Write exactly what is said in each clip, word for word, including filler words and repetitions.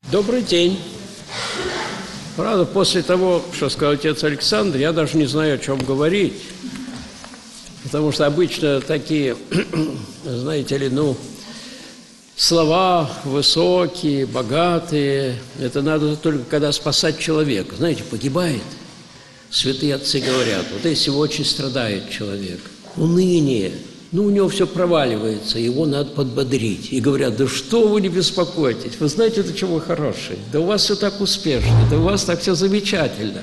Добрый день. Правда, после того, что сказал отец Александр, я даже не знаю, о чем говорить. Потому что обычно такие, знаете ли, ну, слова высокие, богатые, это надо только когда спасать человека. Знаете, погибает. Святые отцы говорят, вот если очень страдает человек, уныние, ну, у него все проваливается, его надо подбодрить. И говорят, да что вы не беспокойтесь, вы знаете, до чего вы хорошие, да у вас все так успешно, да у вас так все замечательно.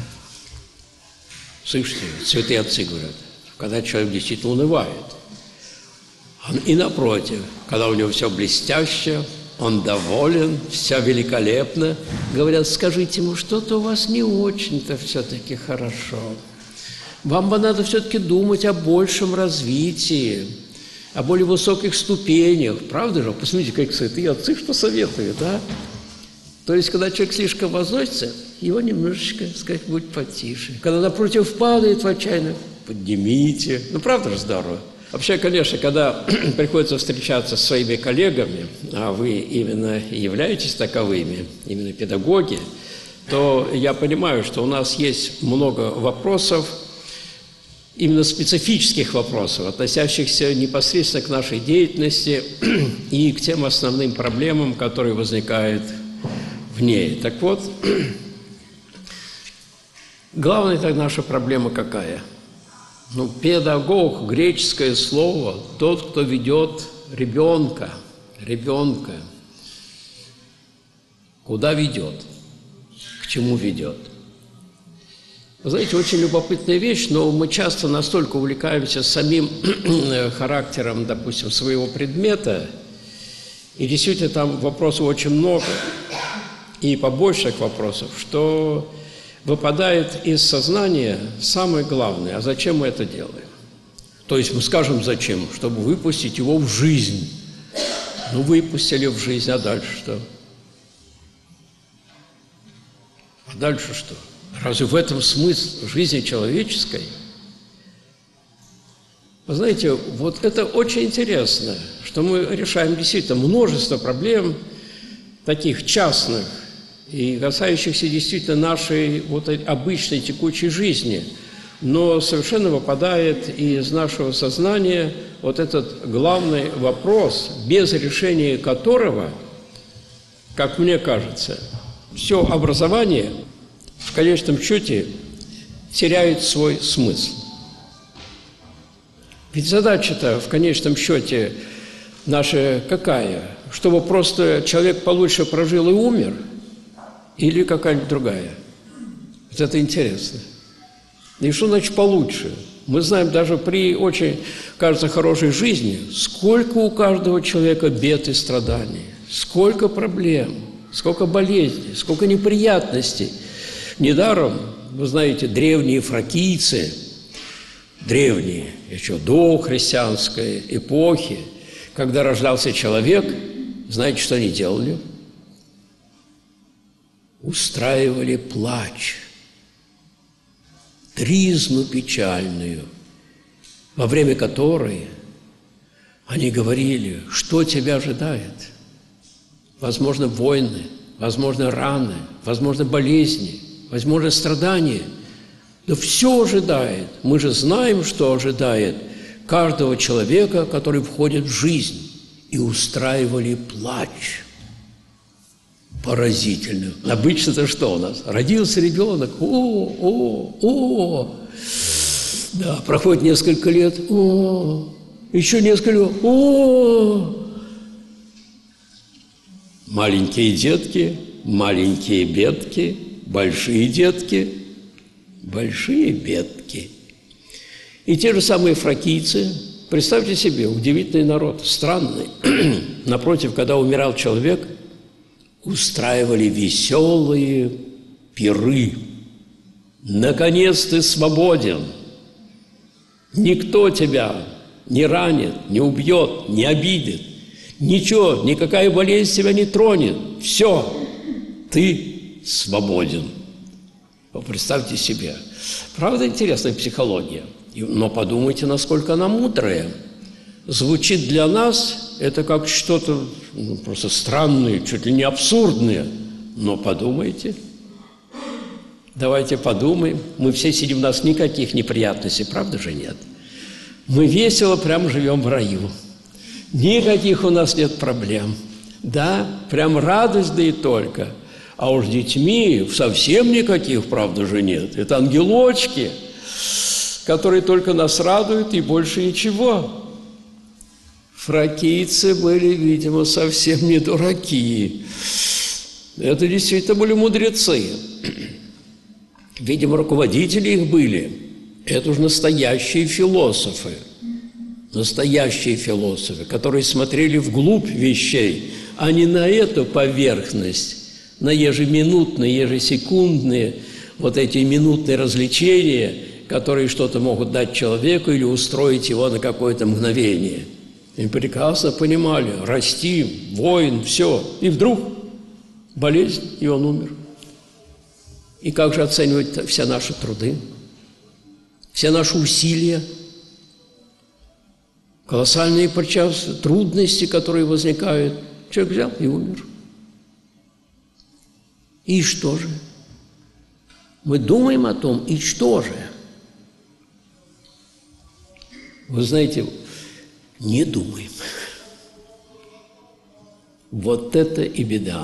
Слышите, святые отцы говорят, когда человек действительно унывает. И напротив, когда у него все блестяще, он доволен, все великолепно, говорят, скажите ему, что-то у вас не очень-то все-таки хорошо. Вам бы надо все-таки думать о большем развитии, о более высоких ступенях. Правда же? Посмотрите, как святые отцы что советуют, да? То есть, когда человек слишком возносится, его немножечко, сказать, будь потише. Когда напротив падает в отчаяние, поднимите. Ну, правда же здорово? Вообще, конечно, когда приходится встречаться с своими коллегами, а вы именно являетесь таковыми, именно педагоги, то я понимаю, что у нас есть много вопросов, именно специфических вопросов, относящихся непосредственно к нашей деятельности и к тем основным проблемам, которые возникают в ней. Так вот, главная тогда наша проблема какая? Ну, педагог, греческое слово, тот, кто ведет ребенка, ребенка, куда ведет, к чему ведет. Вы знаете, очень любопытная вещь, но мы часто настолько увлекаемся самим характером, допустим, своего предмета, и действительно там вопросов очень много, и побольше вопросов, что выпадает из сознания самое главное, а зачем мы это делаем? То есть мы скажем зачем, чтобы выпустить его в жизнь. Ну, выпустили в жизнь, а дальше что? А дальше что? Разве в этом смысл жизни человеческой? Вы знаете, вот это очень интересно, что мы решаем действительно множество проблем, таких частных, и касающихся действительно нашей вот обычной текучей жизни, но совершенно выпадает из нашего сознания вот этот главный вопрос, без решения которого, как мне кажется, все образование в конечном счете теряет свой смысл. Ведь задача-то в конечном счете наша какая? Чтобы просто человек получше прожил и умер? Или какая-нибудь другая? Вот это интересно. И что значит получше? Мы знаем даже при очень, кажется, хорошей жизни, сколько у каждого человека бед и страданий, сколько проблем, сколько болезней, сколько неприятностей. Недаром, вы знаете, древние фракийцы, древние, еще до христианской эпохи, когда рождался человек, знаете, что они делали? Устраивали плач, тризну печальную, во время которой они говорили, что тебя ожидает. Возможно, войны, возможно, раны, возможно, болезни, возможно, страдания. Но все ожидает. Мы же знаем, что ожидает каждого человека, который входит в жизнь. И устраивали плач. Поразительно. Обычно-то что у нас? Родился ребенок, о, о, о. Да, проходит несколько лет, о, еще несколько, о. Маленькие детки, маленькие бедки, большие детки, большие бедки. И те же самые фракийцы, представьте себе, удивительный народ, странный. Напротив, когда умирал человек, устраивали веселые пиры. Наконец ты свободен. Никто тебя не ранит, не убьет, не обидит. Ничего, никакая болезнь тебя не тронет. Все, ты свободен. Вы представьте себе. Правда, интересная психология. Но подумайте, насколько она мудрая. звучит для нас это как что-то ну, просто странное, чуть ли не абсурдное. Но подумайте, давайте подумаем. Мы все сидим, у нас никаких неприятностей, правда же нет? Мы весело прям живем в раю. Никаких у нас нет проблем. Да, прям радость, да и только. А уж с детьми совсем никаких, правда же, нет. Это ангелочки, которые только нас радуют и больше ничего. Фракийцы были, видимо, совсем не дураки. Это действительно были мудрецы. Видимо, руководители их были. Это уже настоящие философы. Настоящие философы, которые смотрели вглубь вещей, а не на эту поверхность, на ежеминутные, ежесекундные, вот эти минутные развлечения, которые что-то могут дать человеку или устроить его на какое-то мгновение. И прекрасно понимали, расти, воин, все. И вдруг болезнь, и он умер. И как же оценивать все наши труды, все наши усилия, колоссальные подчас трудности, которые возникают? Человек взял и умер. И что же? Мы думаем о том, и что же? Вы знаете, не думаем. Вот это и беда.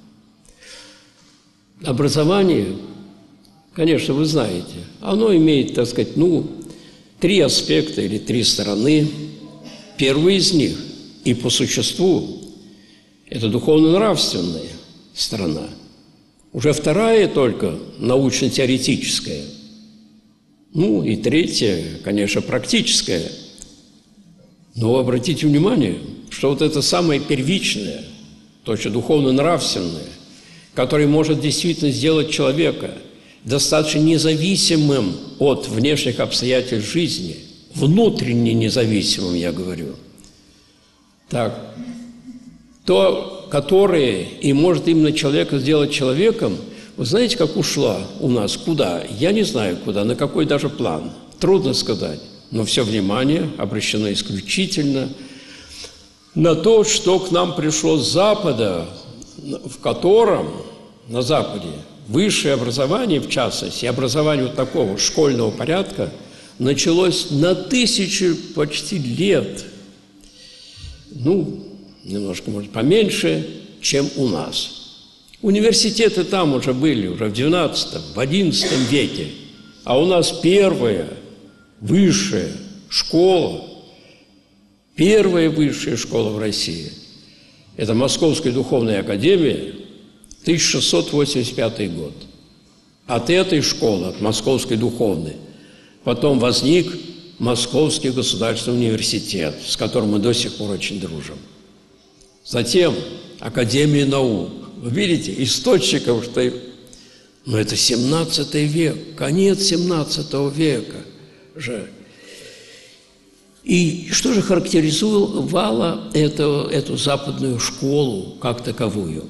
Образование, конечно, вы знаете, оно имеет, так сказать, ну, три аспекта или три стороны. Первый из них, и по существу, это духовно-нравственная сторона. Уже вторая только научно-теоретическая. Ну, и третья, конечно, практическая. Но обратите внимание, что вот это самое первичное, то, что духовно-нравственное, которое может действительно сделать человека достаточно независимым от внешних обстоятельств жизни, внутренне независимым, я говорю. Так, то, которое и может именно человека сделать человеком, вы знаете, как ушла у нас? Куда? Я не знаю куда, на какой даже план. Трудно сказать. Но все внимание обращено исключительно на то, что к нам пришло с Запада, в котором на Западе высшее образование, в частности, образование вот такого школьного порядка, началось на тысячи почти лет, ну, немножко, может, поменьше, чем у нас. Университеты там уже были, уже в девятнадцатом, в одиннадцатом веке, а у нас первая высшая школа, первая высшая школа в России – это Московская духовная академия, тысяча шестьсот восемьдесят пятый год. От этой школы, от Московской духовной, потом возник Московский государственный университет, с которым мы до сих пор очень дружим. Затем Академия наук. Вы видите, источником, что… Ну, это семнадцатый век, конец семнадцатого века же. И что же характеризовало эту, эту западную школу как таковую?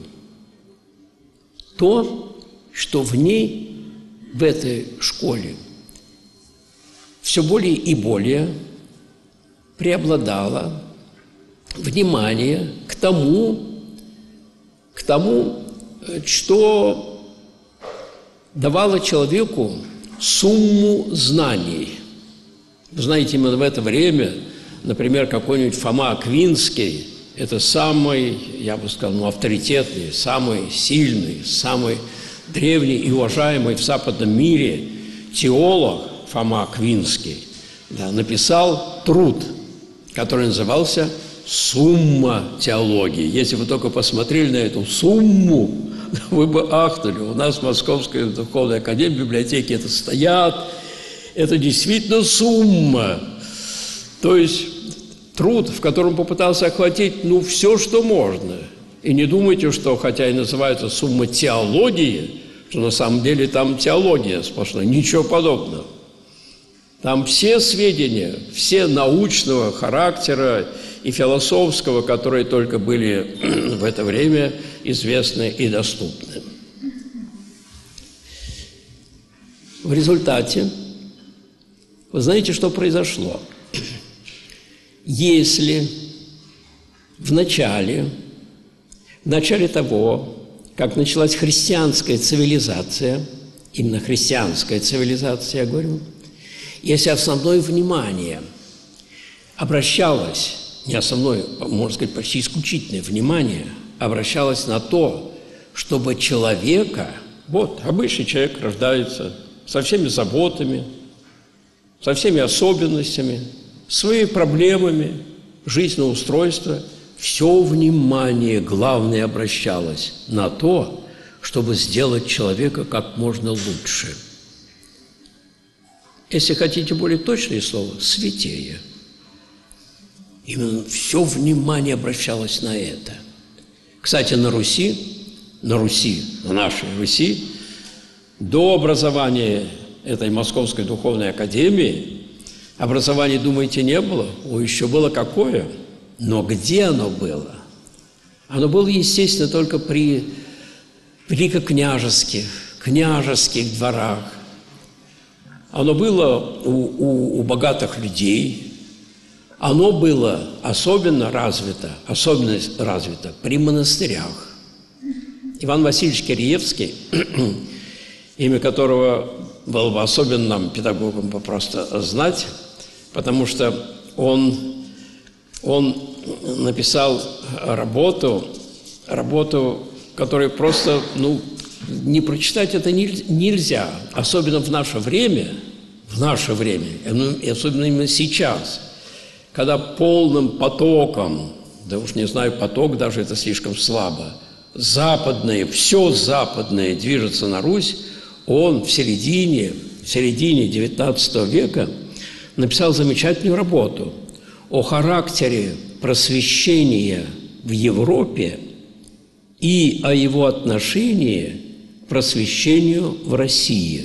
То, что в ней, в этой школе, все более и более преобладало внимание к тому, к тому, что давало человеку сумму знаний. Вы знаете, именно в это время, например, какой-нибудь Фома Аквинский, это самый, я бы сказал, ну, авторитетный, самый сильный, самый древний и уважаемый в западном мире теолог Фома Аквинский, да, написал труд, который назывался «Сумма теологии». Если вы только посмотрели на эту сумму, вы бы ахнули. У нас в Московской духовной академии, в библиотеке это стоят. Это действительно сумма. То есть труд, в котором попытался охватить, ну, все, что можно. И не думайте, что, хотя и называется сумма теологии, что на самом деле там теология сплошная. Ничего подобного. Там все сведения, все научного характера и философского, которые только были в это время известны и доступны. В результате, вы знаете, что произошло? если в начале, в начале того, как началась христианская цивилизация, именно христианская цивилизация, я говорю, если основное внимание обращалось, не основное, можно сказать, почти исключительное внимание обращалось на то, чтобы человека, вот, обычный человек рождается со всеми заботами, со всеми особенностями, своими проблемами, жизненного устройства, все внимание, главное, обращалось на то, чтобы сделать человека как можно лучше. Если хотите более точное слово, святее. Именно все внимание обращалось на это. Кстати, на Руси, на Руси, на нашей Руси, до образования этой Московской духовной академии образования, думаете, не было? О, еще было какое? Но где оно было? Оно было, естественно, только при великокняжеских, княжеских дворах. Оно было у, у, у богатых людей. Оно было особенно развито, особенно развито при монастырях. Иван Васильевич Киреевский, имя которого было бы особенно нам, педагогам, просто знать, потому что он, он написал работу, работу, которую просто, ну, не прочитать это нельзя, особенно в наше время, в наше время, и особенно именно сейчас, когда полным потоком, да уж не знаю, поток даже это слишком слабо, западное, все западное движется на Русь, он в середине, в середине девятнадцатого века написал замечательную работу о характере просвещения в Европе и о его отношении к просвещению в России.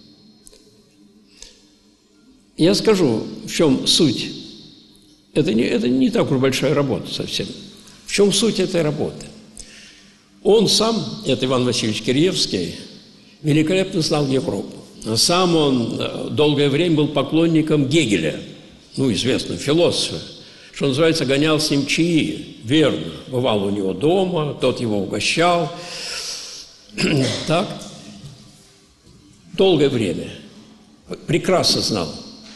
Я скажу, в чем суть. Это не, это не так уж большая работа совсем. В чем суть этой работы? Он сам, это Иван Васильевич Киреевский, великолепно знал Европу. Сам он долгое время был поклонником Гегеля, ну, известного философа, что называется, гонял с ним чаи, верно. Бывал у него дома, тот его угощал. Так, долгое время. Прекрасно знал.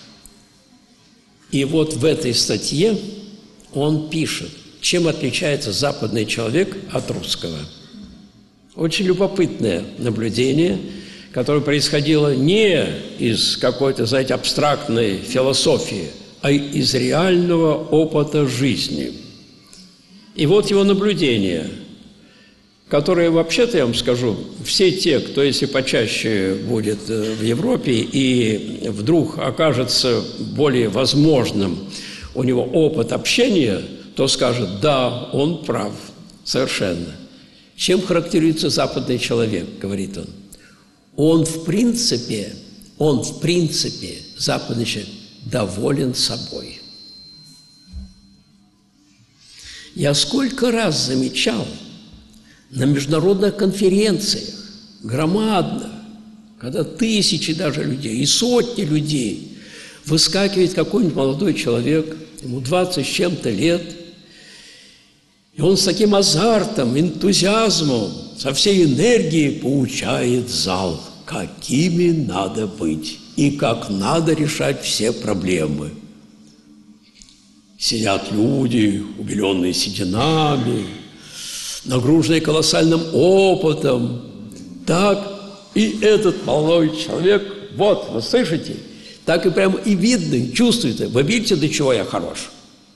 И вот в этой статье он пишет, чем отличается западный человек от русского. Очень любопытное наблюдение, которое происходило не из какой-то, знаете, абстрактной философии, а из реального опыта жизни. И вот его наблюдение, которое, вообще-то, я вам скажу, все те, кто, если почаще будет в Европе и вдруг окажется более возможным у него опыт общения, то скажет, да, он прав, совершенно. Чем характеризуется западный человек, говорит он? Он в принципе, он в принципе, западный человек, доволен собой. Я сколько раз замечал на международных конференциях, громадных, когда тысячи даже людей и сотни людей, выскакивает какой-нибудь молодой человек, ему двадцать с чем-то лет, и он с таким азартом, энтузиазмом, со всей энергией поучает зал, какими надо быть и как надо решать все проблемы. Сидят люди, убеленные сединами, нагруженные колоссальным опытом. Так, и этот молодой человек, вот, вы слышите, так и прямо и видно, и чувствуете. Вы видите, до чего я хорош?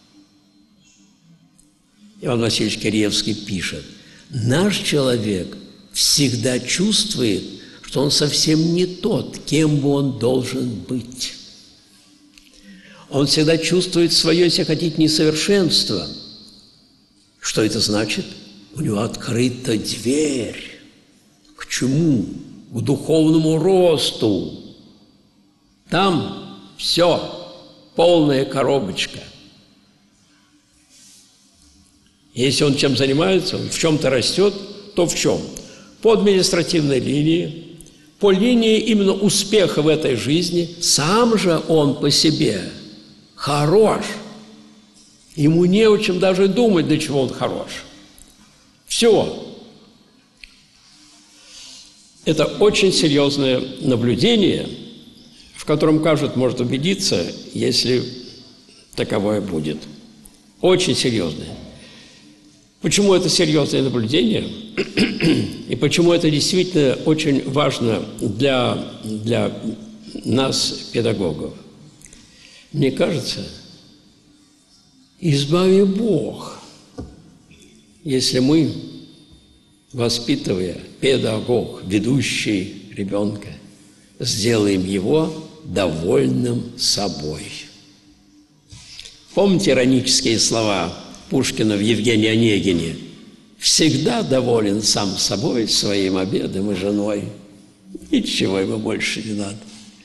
Иван Васильевич Киреевский пишет, наш человек всегда чувствует, что он совсем не тот, кем бы он должен быть. Он всегда чувствует свое, если хотите, несовершенство. Что это значит? У него открыта дверь. К чему? К духовному росту. Там все, полная коробочка. Если он чем занимается, он в чем-то растет, то в чем? По административной линии, по линии именно успеха в этой жизни, сам же он по себе хорош. Ему не о чем даже думать, для чего он хорош. Все. Это очень серьезное наблюдение, в котором каждый может убедиться, если таковое будет. Очень серьезное. Почему это серьезное наблюдение? И почему это действительно очень важно для, для нас, педагогов? Мне кажется, избави Бог, если мы, воспитывая, педагог, ведущий ребенка, сделаем его довольным собой. Помните иронические слова Пушкина в Евгении Онегине? «Всегда доволен сам собой, своим обедом и женой. Ничего ему больше не надо».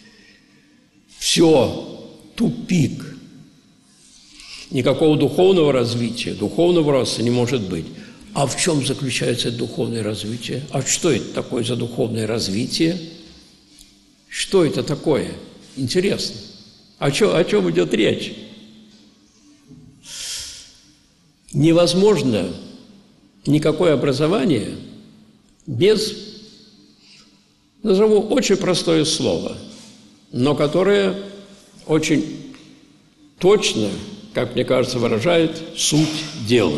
Все, тупик. Никакого духовного развития, духовного роста не может быть. А в чем заключается это духовное развитие? А что это такое за духовное развитие? Что это такое? Интересно. О чем, о чем идет речь? Невозможно никакое образование без, назову очень простое слово, но которое очень точно, как мне кажется, выражает суть дела.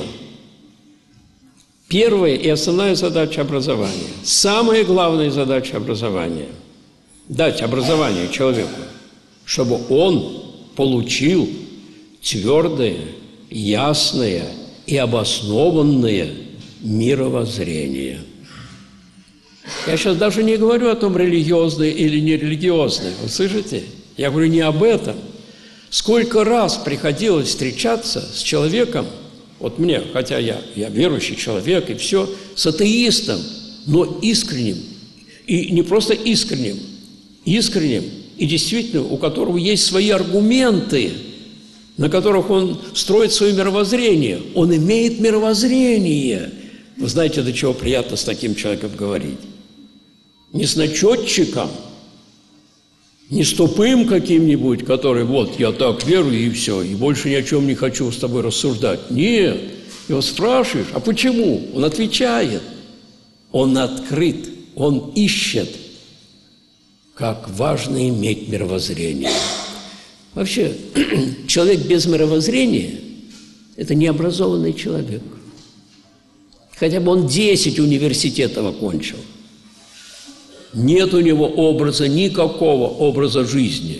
Первая и основная задача образования, самая главная задача образования – дать образование человеку, чтобы он получил твердое, ясное и обоснованное мировоззрение. Я сейчас даже не говорю о том, религиозное или нерелигиозное. Вы слышите? Я говорю не об этом. Сколько раз приходилось встречаться с человеком, вот мне, хотя я, я верующий человек и все, с атеистом, но искренним. И не просто искренним, искренним, и действительно, у которого есть свои аргументы, на которых он строит свое мировоззрение. Он имеет мировоззрение. Вы знаете, до чего приятно с таким человеком говорить? Не с начетчиком, не с тупым каким-нибудь, который вот, я так верую и все, и больше ни о чем не хочу с тобой рассуждать. Нет. Его спрашиваешь, а почему? Он отвечает. Он открыт, он ищет, как важно иметь мировоззрение. Вообще, человек без мировоззрения – это необразованный человек. Хотя бы он десять университетов окончил. Нет у него образа, никакого образа жизни.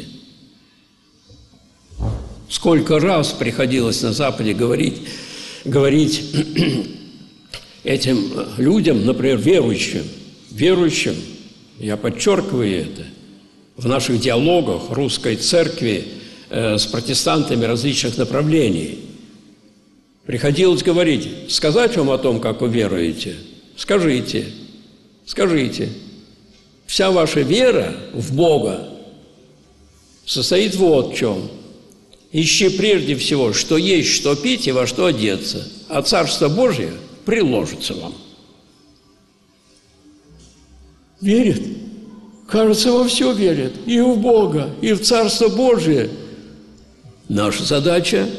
Сколько раз приходилось на Западе говорить, говорить этим людям, например, верующим, верующим, я подчеркиваю это, в наших диалогах русской церкви э, с протестантами различных направлений. Приходилось говорить, сказать вам о том, как вы веруете, скажите, скажите. Вся ваша вера в Бога состоит вот в чем. Ищи прежде всего, что есть, что пить и во что одеться, а Царство Божие приложится вам. Верит? Кажется, во все верит. И в Бога, и в Царство Божие. Наша задача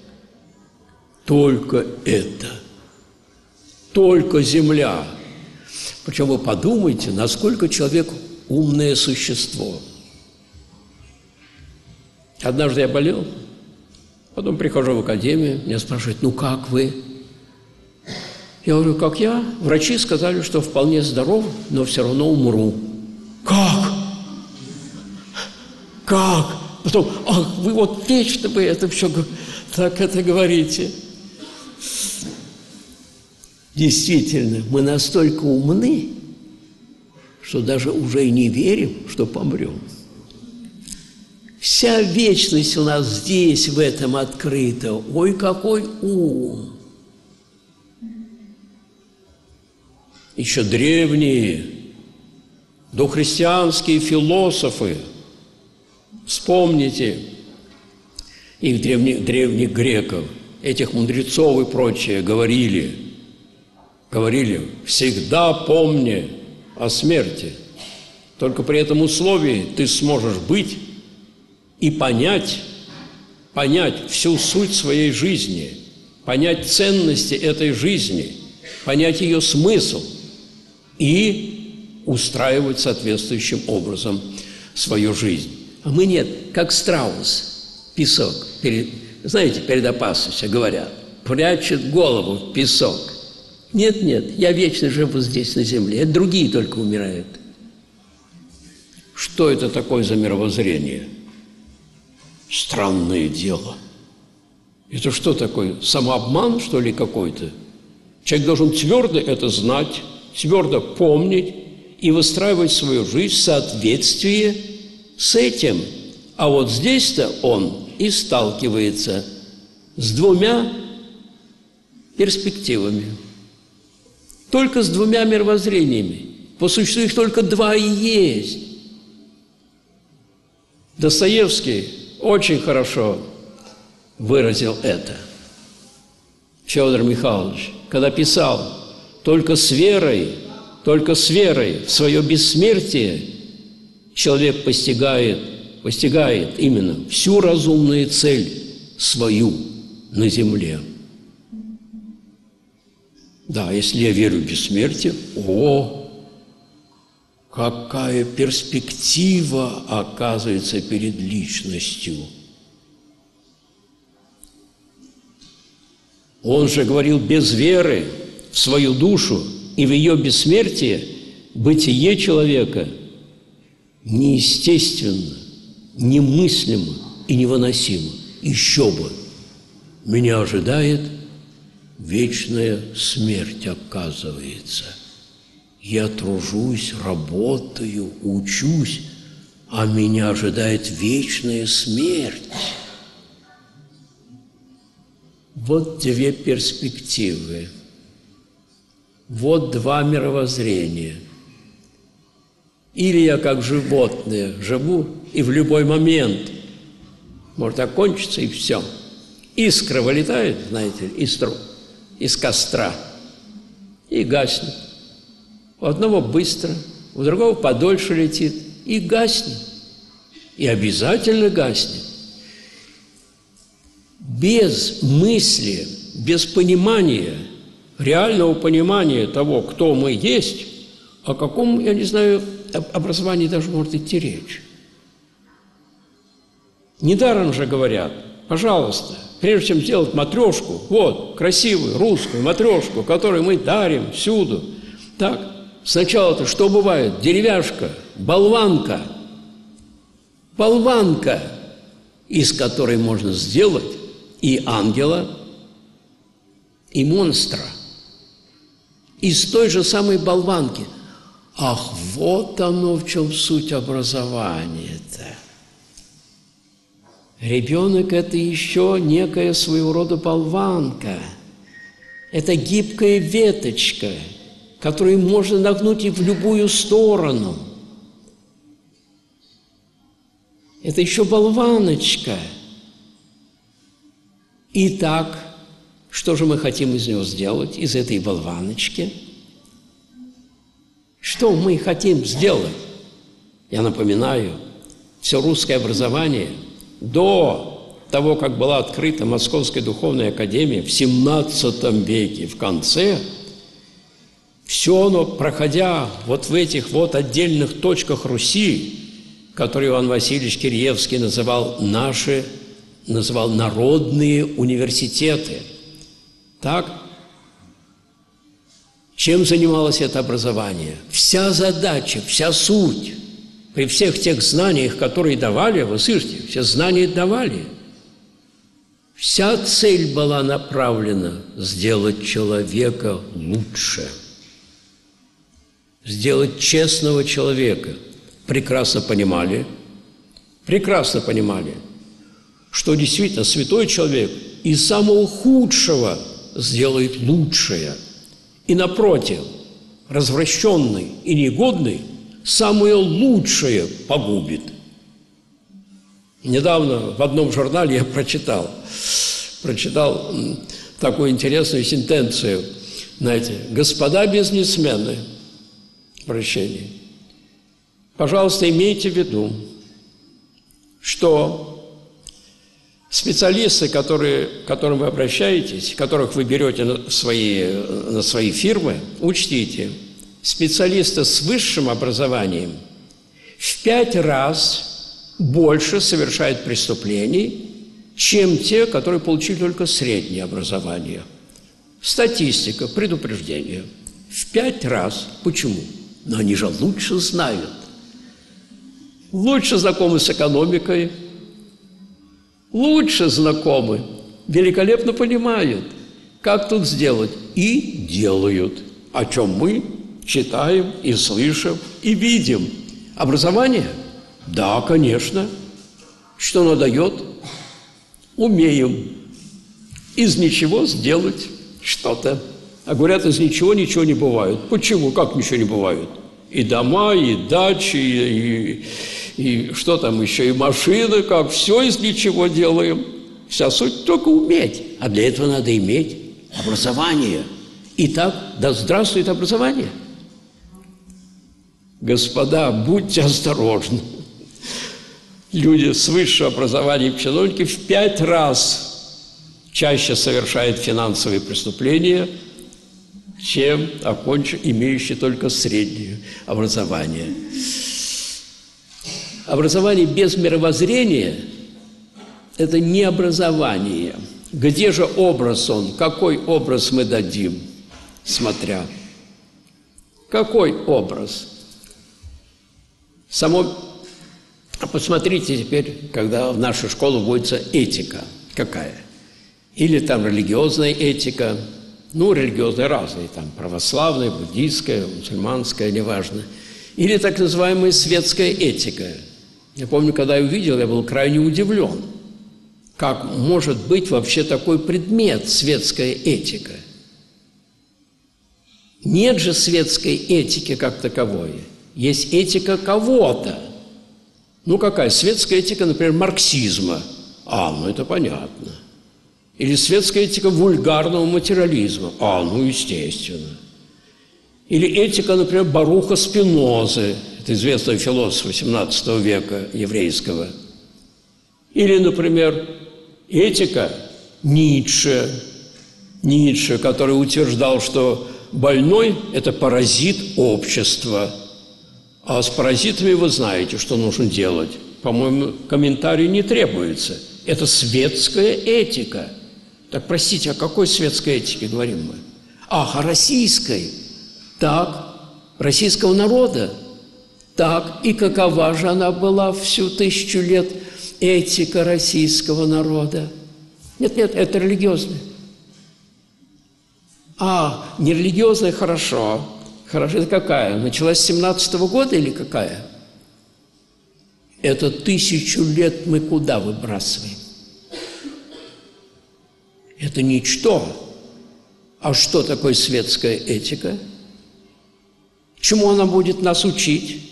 только это. Только земля. Причем вы подумайте, насколько человек умное существо. Однажды я болел, потом прихожу в академию, меня спрашивают, ну как вы? Я говорю, как я? Врачи сказали, что вполне здоров, но все равно умру. Как? Как? Потом, ах, вы вот вечно вы это все так это говорите. Действительно, мы настолько умны, что даже уже и не верим, что помрем. Вся вечность у нас здесь, в этом открыта. Ой, какой ум! Еще древние, дохристианские философы, вспомните их древних, древних греков, этих мудрецов и прочее, говорили, говорили, всегда помни о смерти. Только при этом условии ты сможешь быть и понять понять всю суть своей жизни, понять ценности этой жизни, понять ее смысл и устраивать соответствующим образом свою жизнь. А мы нет, как страус, песок, перед, знаете, перед опасностью говорят, прячет голову в песок. Нет, нет, я вечно живу здесь на земле, это другие только умирают. Что это такое за мировоззрение? Странное дело. Это что такое? Самообман, что ли, какой-то? Человек должен твердо это знать, твердо помнить и выстраивать свою жизнь в соответствии с этим. А вот здесь-то он и сталкивается с двумя перспективами. Только с двумя мировоззрениями. По существу их только два и есть. Достоевский очень хорошо выразил это. Федор Михайлович, когда писал: «Только с верой, только с верой в свое бессмертие человек постигает, постигает именно всю разумную цель свою на земле». Да, если я верю в бессмертие, о, какая перспектива оказывается перед личностью. Он же говорил: без веры в свою душу и в ее бессмертие бытие человека неестественно, немыслимо и невыносимо. Еще бы, меня ожидает вечная смерть, оказывается. Я тружусь, работаю, учусь, а меня ожидает вечная смерть. Вот две перспективы, вот два мировоззрения. Или я как животное живу, и в любой момент может окончиться, и все. Искра вылетает, знаете, из труб, из костра, и гаснет. У одного быстро, у другого подольше летит, и гаснет. И обязательно гаснет. Без мысли, без понимания, реального понимания того, кто мы есть, о каком, я не знаю, образовании даже может идти речь. Недаром же говорят: пожалуйста, прежде чем сделать матрешку, вот, красивую русскую матрешку, которую мы дарим всюду, так, сначала-то что бывает? Деревяшка, болванка, болванка, из которой можно сделать и ангела, и монстра. Из той же самой болванки. Ах, вот оно в чем суть образования-то. Ребенок – это еще некая своего рода болванка. Это гибкая веточка, которую можно нагнуть и в любую сторону. Это еще болваночка. Итак, что же мы хотим из него сделать, из этой болваночки? Что мы хотим сделать? Я напоминаю, все русское образование до того, как была открыта Московская духовная академия в семнадцатом веке, в конце, все оно, проходя вот в этих вот отдельных точках Руси, которые Иван Васильевич Киреевский называл наши, называл народные университеты. Так? Чем занималось это образование? Вся задача, вся суть, при всех тех знаниях, которые давали, вы слышите, все знания давали, вся цель была направлена сделать человека лучше, сделать честного человека. Прекрасно понимали, прекрасно понимали, что действительно святой человек из самого худшего сделает лучшее. И напротив, развращенный и негодный самое лучшее погубит. Недавно в одном журнале я прочитал, прочитал такую интересную сентенцию, знаете: господа бизнесмены, прощение, пожалуйста, имейте в виду, что Специалисты, которые, к которым вы обращаетесь, которых вы берете на свои, на свои фирмы, учтите, специалисты с высшим образованием в пять раз больше совершают преступлений, чем те, которые получили только среднее образование. Статистика, предупреждение. В пять раз. Почему? Но они же лучше знают. Лучше знакомы с экономикой, лучше знакомы, великолепно понимают, как тут сделать, и делают, о чем мы читаем и слышим, и видим. Образование? Да, конечно. Что оно дает? Умеем из ничего сделать что-то. А говорят, из ничего ничего не бывает. Почему? Как ничего не бывает? И дома, и дачи, и, и, и что там еще, и машины, как все из ничего делаем. Вся суть только уметь. А для этого надо иметь образование. Итак, да здравствует образование. Господа, будьте осторожны. Люди с высшим образованием, чиновники, в пять раз чаще совершают финансовые преступления, чем окончив, имеющие только среднее образование. Образование без мировоззрения – это не образование. Где же образ он? Какой образ мы дадим, смотря? Какой образ? Само... Посмотрите теперь, когда в нашу школу вводится этика. Какая? Или там религиозная этика. Ну, религиозные разные, там православная, буддийская, мусульманская, неважно. Или так называемая светская этика. Я помню, когда я увидел, я был крайне удивлен. Как может быть вообще такой предмет светская этика? Нет же светской этики как таковой. Есть этика кого-то. Ну, какая? Светская этика, например, марксизма. А, ну это понятно. Или светская этика вульгарного материализма. А, ну, естественно. Или этика, например, Баруха Спинозы. Это известный философ восемнадцатого века еврейского. Или, например, этика Ницше. Ницше, который утверждал, что больной – это паразит общества. А с паразитами вы знаете, что нужно делать. По-моему, комментарий не требуется. Это светская этика. Так, простите, о какой светской этике говорим мы? Ах, о российской. Так, российского народа. Так, и какова же она была всю тысячу лет, этика российского народа? Нет, нет, это религиозная. А, не религиозная, хорошо. Хорошо, это какая? Началась с семнадцатого года или какая? Это тысячу лет мы куда выбрасываем? Это ничто. А что такое светская этика? Чему она будет нас учить?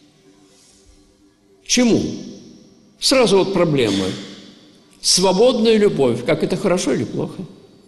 Чему? Сразу вот проблема. Свободная любовь. Как это, хорошо или плохо?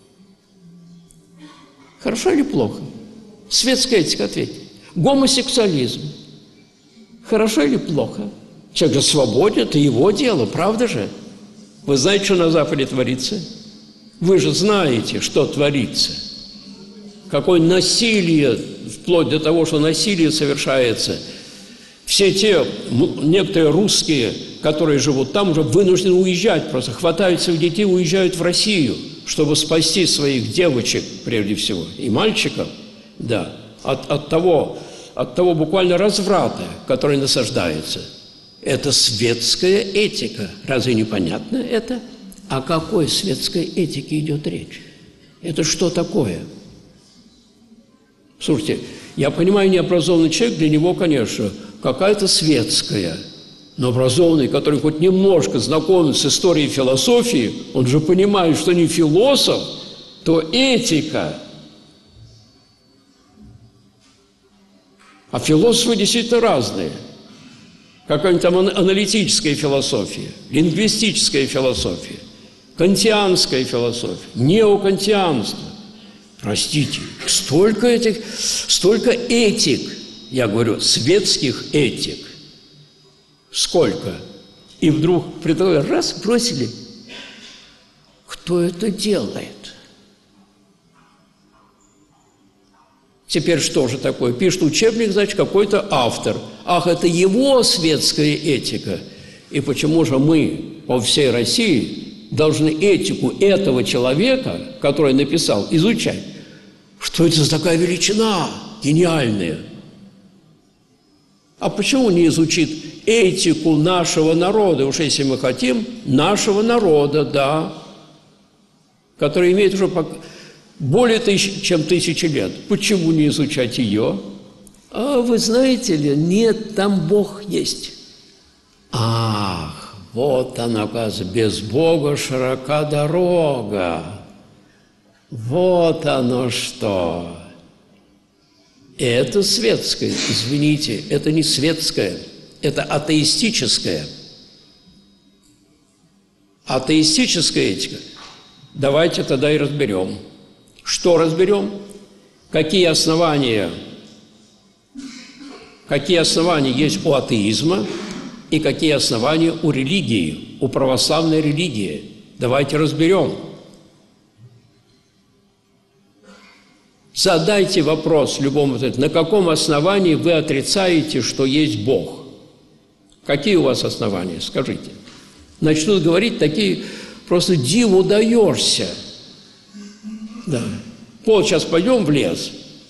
Хорошо или плохо? Светская этика, ответьте. Гомосексуализм. Хорошо или плохо? Человек же свободен, это его дело, правда же? Вы знаете, что на Западе творится? Вы же знаете, что творится. Какое насилие, вплоть до того, что насилие совершается. Все те, некоторые русские, которые живут там, уже вынуждены уезжать, просто хватают своих детей, уезжают в Россию, чтобы спасти своих девочек, прежде всего, и мальчиков, да, от, от, того, от того буквально разврата, который насаждается. Это светская этика. Разве непонятно это? О какой светской этике идет речь? Это что такое? Слушайте, я понимаю, необразованный человек, для него, конечно, какая-то светская. Но образованный, который хоть немножко знаком с историей философии, он же понимает, что не философ, то этика. А философы действительно разные. Какая-нибудь там аналитическая философия, лингвистическая философия, кантианская философия, неокантианство. Простите, столько этих, столько этик, я говорю, светских этик. Сколько? И вдруг, раз, бросили. кто это делает? Теперь что же такое? Пишет учебник, значит, какой-то автор. Ах, это его светская этика. И почему же мы по всей России должны этику этого человека, который написал, изучать? Что это за такая величина гениальная? А почему не изучить этику нашего народа, уж если мы хотим, нашего народа, да, который имеет уже более тысяч, чем тысячи лет? Почему не изучать ее? А вы знаете ли, нет, там Бог есть. Ах, вот она, оказывается, без Бога широка дорога. Вот оно что. И это светское, извините, это не светское, это атеистическое. Атеистическая этика. Давайте тогда и разберем. Что разберем? Какие основания, какие основания есть у атеизма и какие основания у религии, у православной религии. Давайте разберем. Задайте вопрос любому, на каком основании вы отрицаете, что есть Бог? Какие у вас основания? Скажите. Начнут говорить такие, просто диву даешься. Да. Вот сейчас пойдем в лес.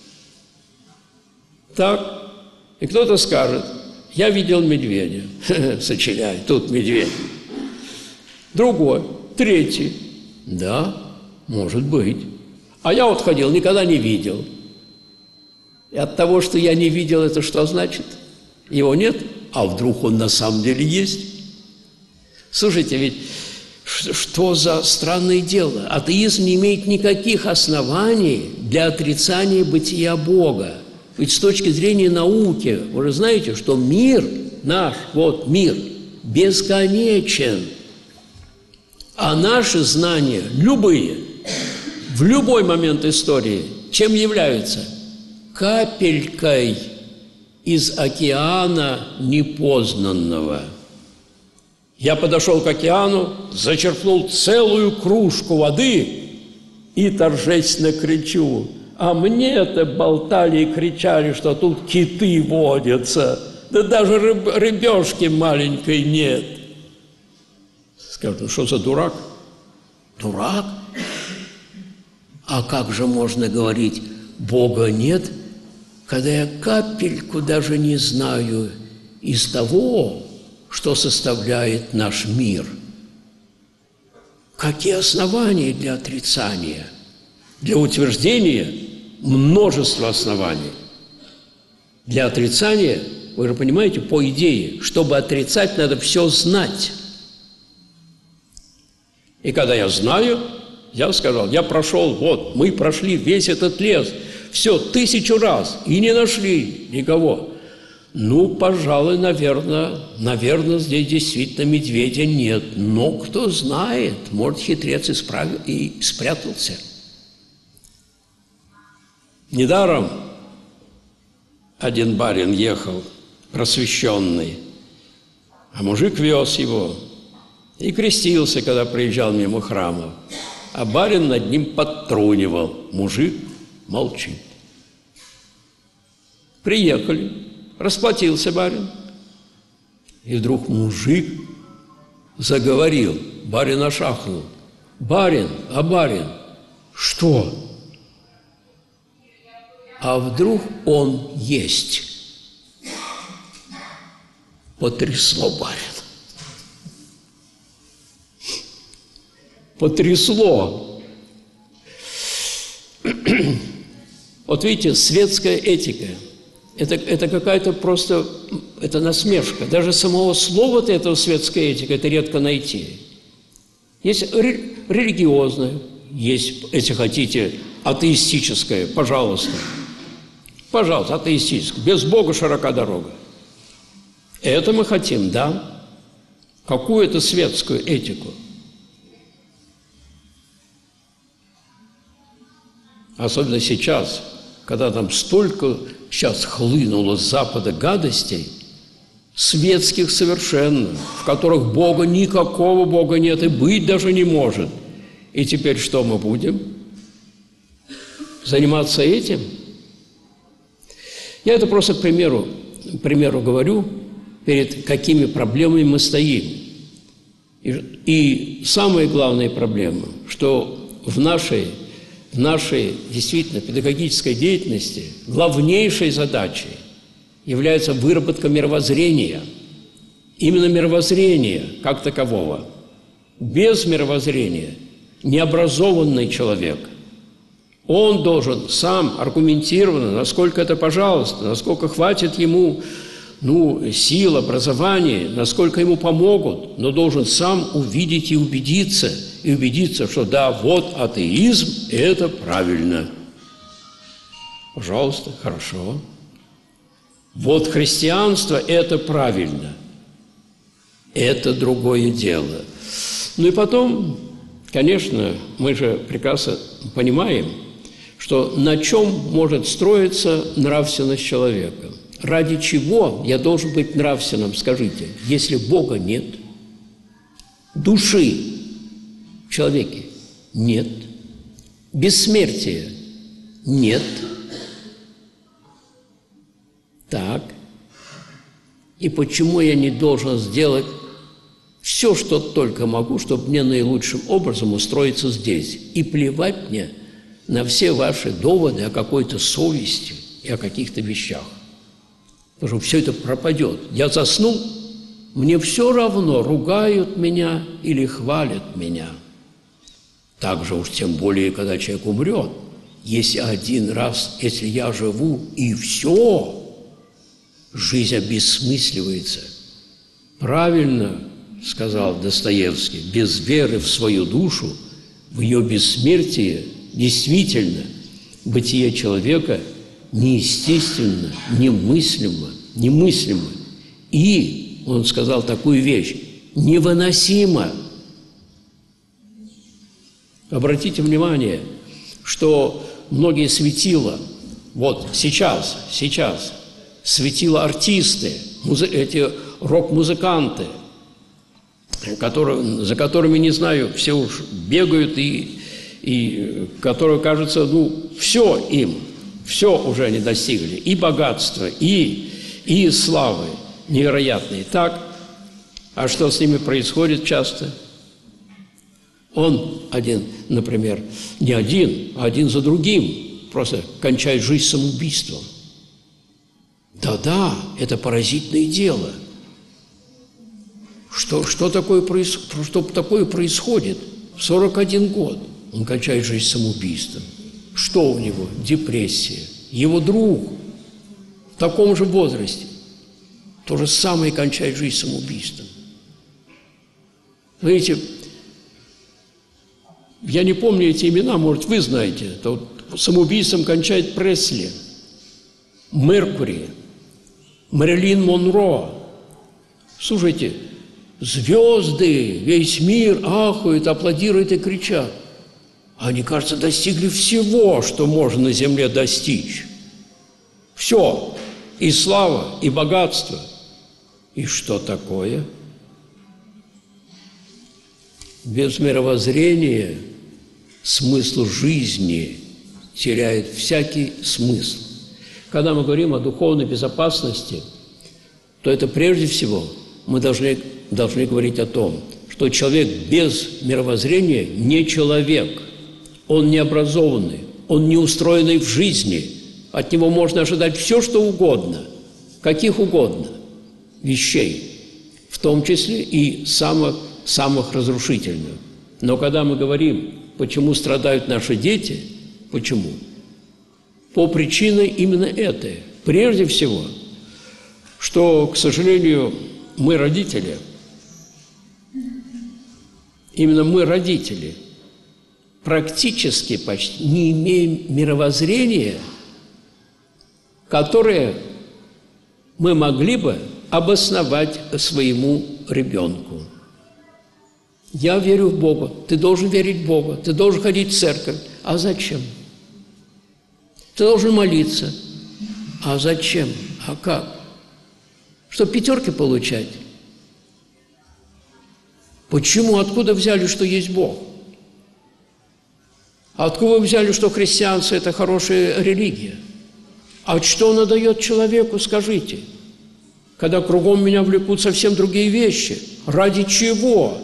Так. И кто-то скажет, я видел медведя. Сочиняй, тут медведь. Другой, третий. Да, может быть. А я вот ходил, никогда не видел. И от того, что я не видел, это что значит? Его нет? А вдруг он на самом деле есть? Слушайте, ведь что за странное дело? Атеизм не имеет никаких оснований для отрицания бытия Бога. Ведь с точки зрения науки, вы же знаете, что мир наш, вот мир, бесконечен. А наши знания, любые, в любой момент истории, чем являются? Капелькой из океана непознанного. Я подошел к океану, зачерпнул целую кружку воды и торжественно кричу. А мне-то болтали и кричали, что тут киты водятся. Да даже рыб, рыбешки маленькой нет. Скажут, ну что за дурак? Дурак? А как же можно говорить, Бога нет, когда я капельку даже не знаю из того, что составляет наш мир? Какие основания для отрицания? Для утверждения множество оснований. Для отрицания, вы же понимаете, по идее, чтобы отрицать, надо все знать. И когда я знаю, я сказал, я прошел, вот, мы прошли весь этот лес, все, тысячу раз, и не нашли никого. Ну, пожалуй, наверное, наверное, здесь действительно медведя нет. Но кто знает, может, хитрец исправил и спрятался. Недаром один барин ехал, просвещенный, а мужик вез его и крестился, когда приезжал мимо храма. А барин над ним подтрунивал. Мужик молчит. Приехали. Расплатился барин. И вдруг мужик заговорил. Барин ошахнул. Барин, а барин, что? А вдруг он есть? Потрясло барина. Потрясло. Вот видите, светская этика. Это, это какая-то просто, это насмешка. Даже самого слова-то этого светская этика, это редко найти. Есть ре, религиозная, есть, если хотите, атеистическая, пожалуйста. Пожалуйста, атеистическая. Без Бога широка дорога. Это мы хотим, да? Какую-то светскую этику. Особенно сейчас, когда там столько сейчас хлынуло с Запада гадостей, светских совершенно, в которых Бога, никакого Бога нет и быть даже не может. И теперь что мы будем? Заниматься этим? Я это просто к примеру, к примеру говорю, перед какими проблемами мы стоим. И, и самая главная проблема, что в нашей, в нашей действительно педагогической деятельности главнейшей задачей является выработка мировоззрения. Именно мировоззрения как такового. Без мировоззрения необразованный человек, он должен сам аргументированно, насколько это пожалуйста, насколько хватит ему ну, сил, образования, насколько ему помогут, но должен сам увидеть и убедиться, и убедиться, что да, вот атеизм – это правильно. Пожалуйста, хорошо. Вот христианство – это правильно. Это другое дело. Ну и потом, конечно, мы же прекрасно понимаем, что на чем может строиться нравственность человека. Ради чего я должен быть нравственным, скажите, если Бога нет? Души в человеке нет. Бессмертия нет. Так. И почему я не должен сделать все, что только могу, чтобы мне наилучшим образом устроиться здесь? И плевать мне на все ваши доводы о какой-то совести и о каких-то вещах. Потому что все это пропадет. Я заснул, мне все равно, ругают меня или хвалят меня. Так же уж тем более, когда человек умрет. Если один раз, если я живу, и все, жизнь обессмысливается. Правильно сказал Достоевский, без веры в свою душу, в ее бессмертие, действительно, бытие человека неестественно, немыслимо, немыслимо. И, он сказал такую вещь, невыносимо. Обратите внимание, что многие светила, вот сейчас, сейчас, светила артисты, музы, эти рок-музыканты, которые, за которыми, не знаю, все уж бегают, и, и которые, кажется, ну, все им, все уже они достигли, и богатства, и, и славы невероятные. Так, а что с ними происходит часто? Он один, например, не один, а один за другим просто кончает жизнь самоубийством. Да-да, это поразительное дело. Что, что, такое, что такое происходит? В сорок один год он кончает жизнь самоубийством. Что у него? Депрессия. Его друг в таком же возрасте то же самое кончает жизнь самоубийством. Видите, я не помню эти имена, может, вы знаете. Это вот самоубийством кончает Пресли, Меркури, Мэрилин Монро. Слушайте, звезды, весь мир ахают, аплодируют и кричат. Они, кажется, достигли всего, что можно на земле достичь. Все. И слава, и богатство. И что такое? Без мировоззрения смысл жизни теряет всякий смысл. Когда мы говорим о духовной безопасности, то это прежде всего мы должны, должны говорить о том, что человек без мировоззрения не человек. Он необразованный, он не устроенный в жизни. От него можно ожидать все, что угодно, каких угодно вещей, в том числе и самых, самых разрушительных. Но когда мы говорим, почему страдают наши дети, почему? По причине именно этой. Прежде всего, что, к сожалению, мы родители, именно мы родители, практически почти не имеем мировоззрения, которое мы могли бы обосновать своему ребенку. Я верю в Бога, ты должен верить в Бога, ты должен ходить в церковь. А зачем? Ты должен молиться. А зачем? А как? Чтобы пятерки получать. Почему? Откуда взяли, что есть Бог? А откуда вы взяли, что христианство – это хорошая религия? А что она дает человеку, скажите? Когда кругом меня влекут совсем другие вещи. Ради чего?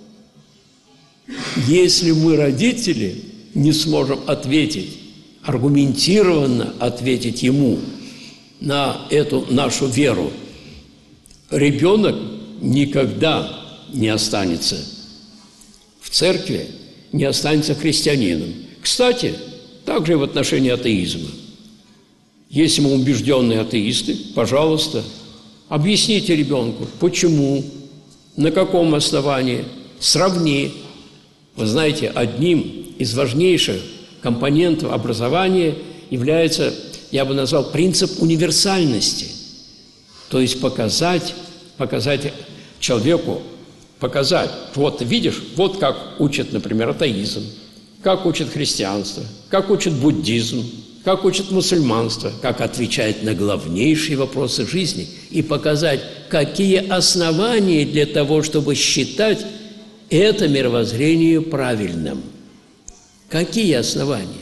Если мы, родители, не сможем ответить, аргументированно ответить ему на эту нашу веру, ребенок никогда не останется в церкви, не останется христианином. Кстати, также и в отношении атеизма. Если мы убежденные атеисты, пожалуйста, объясните ребенку, почему, на каком основании, сравни. Вы знаете, одним из важнейших компонентов образования является, я бы назвал, принцип универсальности. То есть показать, показать человеку, показать, вот видишь, вот как учат, например, атеизм, как учат христианство, как учат буддизм, как учат мусульманство, как отвечает на главнейшие вопросы жизни, и показать, какие основания для того, чтобы считать это мировоззрение правильным. Какие основания?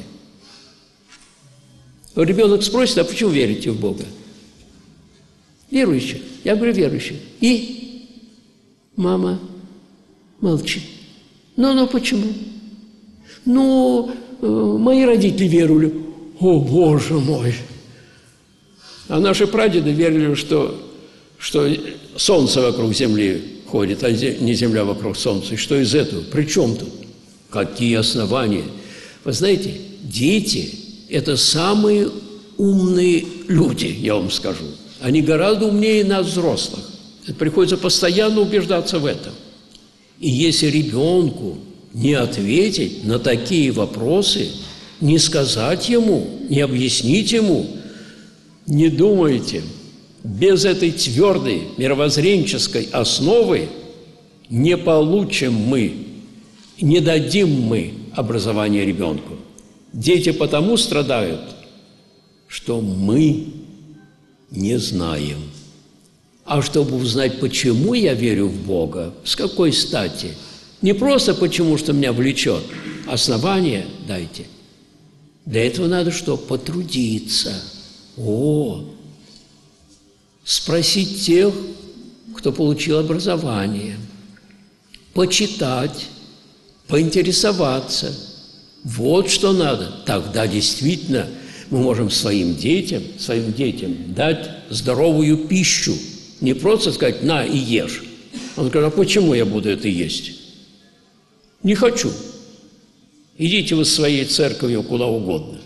Ребенок спросит, а почему верите в Бога? Верующий. Я говорю, верующий. И мама молчит. Ну, ну, почему? Ну, э, мои родители верили. О, Боже мой! А наши прадеды верили, что, что солнце вокруг земли ходит, а не земля вокруг солнца. И что из этого? При чем тут? Какие основания? Вы знаете, дети – это самые умные люди, я вам скажу. Они гораздо умнее нас, взрослых. Приходится постоянно убеждаться в этом. И если ребенку не ответить на такие вопросы, не сказать ему, не объяснить ему, не думайте, без этой твердой мировоззренческой основы не получим мы, не дадим мы образование ребенку. Дети потому страдают, что мы не знаем. А чтобы узнать, почему я верю в Бога, с какой стати, не просто потому, что меня влечет, основания дайте. Для этого надо что? Потрудиться. О, спросить тех, кто получил образование, почитать, поинтересоваться. Вот что надо. Тогда действительно мы можем своим детям, своим детям дать здоровую пищу. Не просто сказать «на и ешь». Он говорит, а почему я буду это есть? Не хочу. Идите вы своей церковью куда угодно.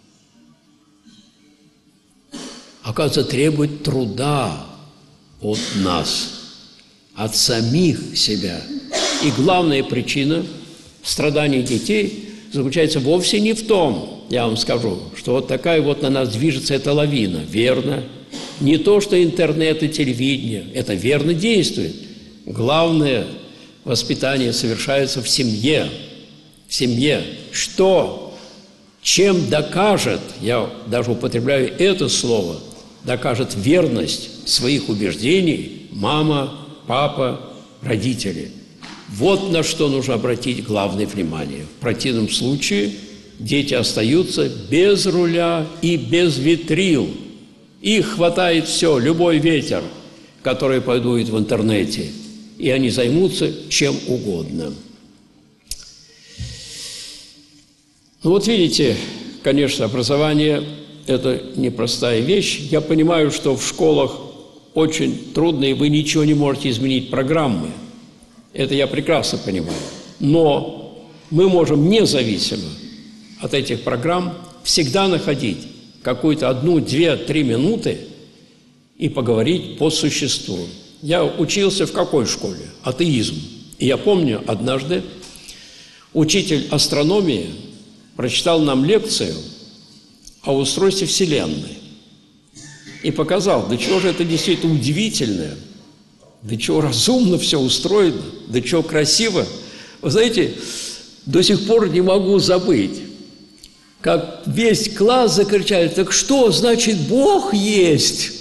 Оказывается, требует труда от нас, от самих себя. И главная причина страданий детей заключается вовсе не в том, я вам скажу, что вот такая вот на нас движется эта лавина. Верно. Не то, что интернет и телевидение. Это верно действует. Главное воспитание совершается в семье. В семье. Что? Чем докажет, я даже употребляю это слово, докажет верность своих убеждений мама, папа, родители. Вот на что нужно обратить главное внимание. В противном случае дети остаются без руля и без ветрил. Их хватает все, любой ветер, который подует в интернете, и они займутся чем угодно. Ну вот видите, конечно, образование – это непростая вещь. Я понимаю, что в школах очень трудно, и вы ничего не можете изменить программы. Это я прекрасно понимаю. Но мы можем независимо от этих программ всегда находить какую-то одну, две, три минуты и поговорить по существу. Я учился в какой школе? Атеизм. И я помню, однажды учитель астрономии прочитал нам лекцию о устройстве Вселенной и показал, до чего же это действительно удивительное, до чего разумно все устроено, до чего красиво. Вы знаете, до сих пор не могу забыть, как весь класс закричали: так что, значит, Бог есть?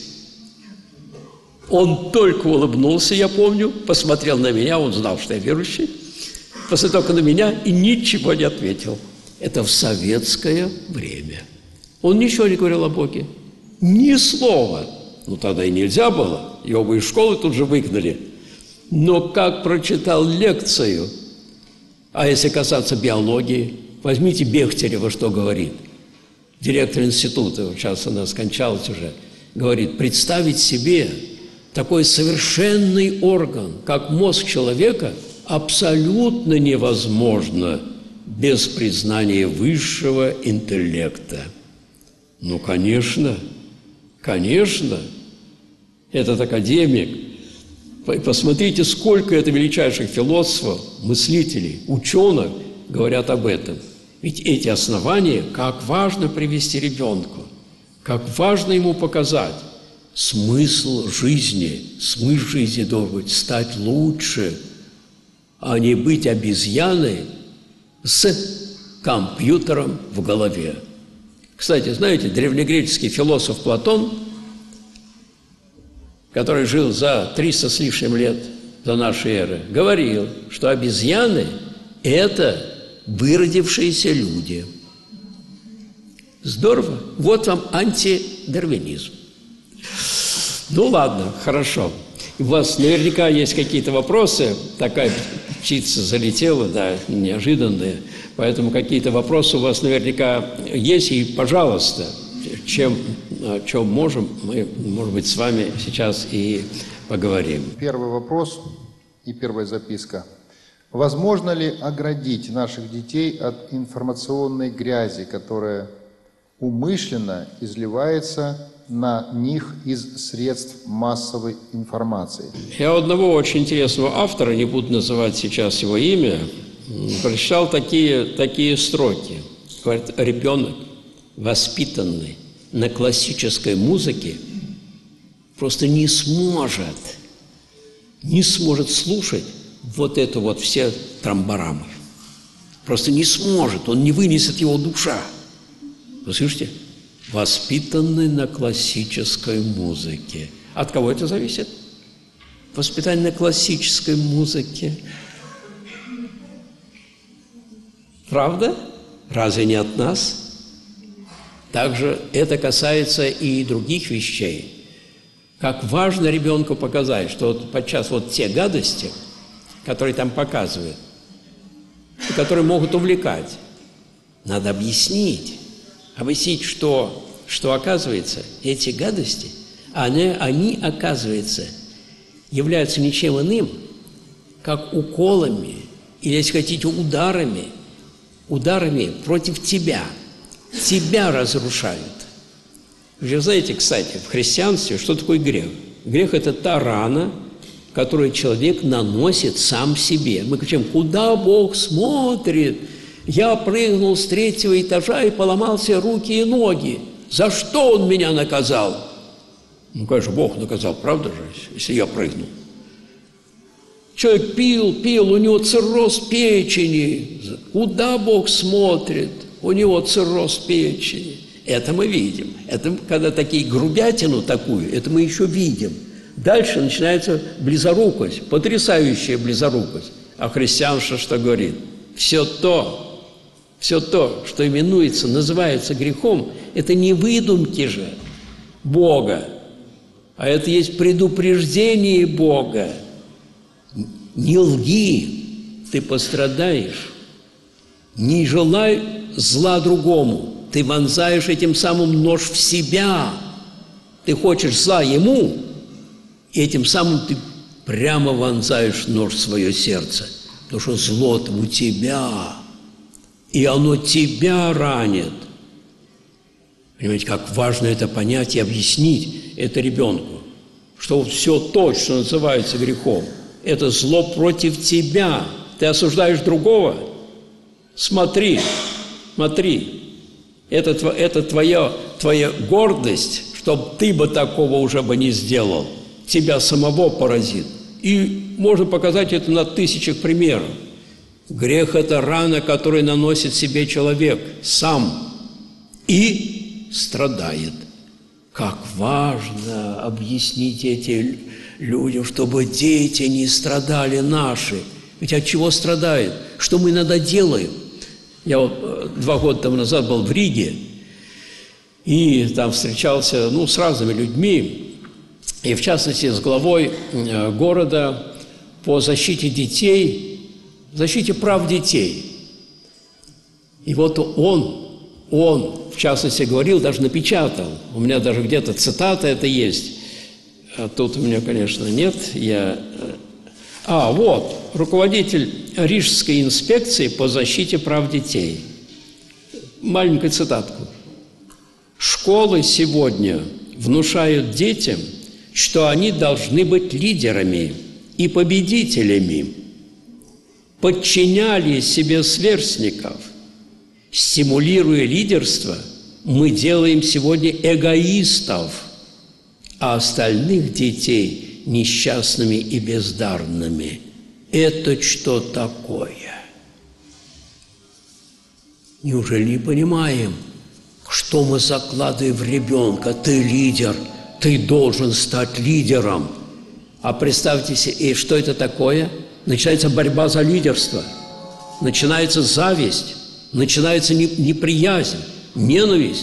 Он только улыбнулся, я помню, посмотрел на меня, он знал, что я верующий, посмотрел только на меня и ничего не ответил. Это в советское время. Он ничего не говорил о Боге. Ни слова. Ну, тогда и нельзя было. Его бы из школы тут же выгнали. Но как прочитал лекцию, а если касаться биологии, возьмите Бехтерева, что говорит. Директор института, сейчас она скончалась уже, говорит, представить себе такой совершенный орган, как мозг человека, абсолютно невозможно без признания высшего интеллекта. Ну, конечно, конечно, этот академик. Посмотрите, сколько это величайших философов, мыслителей, ученых говорят об этом. Ведь эти основания, как важно привести ребенку, как важно ему показать смысл жизни. Смысл жизни должен быть стать лучше, а не быть обезьяной с компьютером в голове. Кстати, знаете, древнегреческий философ Платон, который жил за триста с лишним лет до нашей эры, говорил, что обезьяны – это выродившиеся люди. Здорово. Вот вам антидарвинизм. Ну ладно, хорошо. У вас наверняка есть какие-то вопросы. Такая птица залетела, да, неожиданная. Поэтому какие-то вопросы у вас наверняка есть. И, пожалуйста, чем, о чем можем, мы, может быть, с вами сейчас и поговорим. Первый вопрос и первая записка. Возможно ли оградить наших детей от информационной грязи, которая умышленно изливается на них из средств массовой информации? Я у одного очень интересного автора, не буду называть сейчас его имя, прочитал такие, такие строки. Говорит, ребенок, воспитанный на классической музыке, просто не сможет, не сможет слушать вот это вот все трамбарамы. Просто не сможет, он не вынесет его душа. Вы слышите? Воспитанный на классической музыке. От кого это зависит? Воспитание на классической музыке. Правда? Разве не от нас? Также это касается и других вещей. Как важно ребенку показать, что вот подчас вот те гадости, которые там показывают, которые могут увлекать, надо объяснить. Объяснить, что, что оказывается, эти гадости, они, они, оказывается, являются ничем иным, как уколами, или, если хотите, ударами, ударами против тебя. Тебя разрушают. Вы же знаете, кстати, в христианстве, что такое грех? Грех – это та рана, которую человек наносит сам себе. Мы кричим, куда Бог смотрит? Я прыгнул с третьего этажа и поломал себе руки и ноги. За что Он меня наказал? Ну, конечно, Бог наказал, правда же, если я прыгнул. Человек пил, пил, у него цирроз печени. Куда Бог смотрит? У него цирроз печени. Это мы видим. Это когда такие грубятину такую, это мы еще видим. Дальше начинается близорукость, потрясающая близорукость. А христианство что говорит? Все то, все то, что именуется, называется грехом, это не выдумки же Бога, а это есть предупреждение Бога. Не лги, ты пострадаешь. Не желай зла другому, ты вонзаешь этим самым нож в себя. Ты хочешь зла ему, и этим самым ты прямо вонзаешь нож в свое сердце, потому что зло-то у тебя, и оно тебя ранит. Понимаете, как важно это понять и объяснить это ребенку, что все то, что называется грехом, это зло против тебя. Ты осуждаешь другого? Смотри, смотри, это, это твоя, твоя гордость, чтобы ты бы такого уже бы не сделал, тебя самого поразит. И можно показать это на тысячах примеров. Грех – это рана, которую наносит себе человек сам и страдает. Как важно объяснить этим людям, чтобы дети не страдали наши. Ведь от чего страдают? Что мы иногда делаем? Я вот два года тому назад был в Риге, и там встречался, ну, с разными людьми, и в частности с главой города по защите детей, защите прав детей. И вот он, он, в частности, говорил, даже напечатал, у меня даже где-то цитата это есть, а тут у меня, конечно, нет, я... А, вот, руководитель Рижской инспекции по защите прав детей. Маленькую цитатку. «Школы сегодня внушают детям, что они должны быть лидерами и победителями, подчиняли себе сверстников. Стимулируя лидерство, мы делаем сегодня эгоистов, а остальных детей – несчастными и бездарными. Это что такое? Неужели не понимаем, что мы закладываем в ребенка? Ты лидер, ты должен стать лидером. А представьте себе, и что это такое? Начинается борьба за лидерство, начинается зависть, начинается неприязнь, ненависть.